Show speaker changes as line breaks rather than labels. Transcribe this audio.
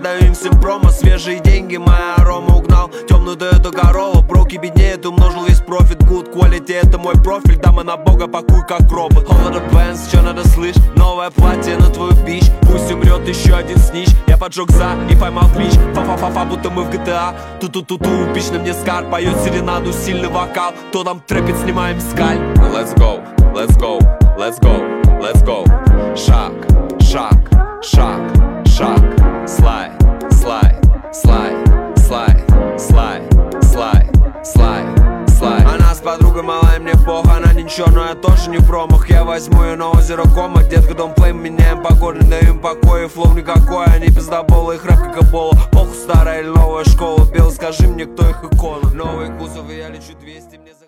даю им всем промо. Свежие деньги, моя арома угнал. Темную Toyota Corolla, броки беднеет, умножил весь профит. Good quality, это мой профиль. Дама на бога, пакуй как робот. All of the bands, чё надо слышь? Новое платье на твою бич. Пусть умрет еще один снич. Я поджег за и поймал клич. Фа-фа-фа-фа, будто мы в GTA. Ту-ту-ту-ту, пич на мне скар. Поет серенаду, сильный вокал. То там трэпит, снимаем скаль. Let's go, let's go, let's go, let's go. Шаг, шаг, шаг, шаг. Слайд, слайд, слайд, слайд, слайд, слайд, слайд, слайд. Она с подругой малая, мне пох. Она ничего, но я тоже не в промах. Я возьму ее на озеро Кома. Детка, дом плейм, меняем погоду, даем покой. И флоу никакой, они пиздоболы, их рэп как Эбола. Похуй, старая или новая школа. Бел, скажи мне, кто их икона. Новые кузовы, я лечу 200, мне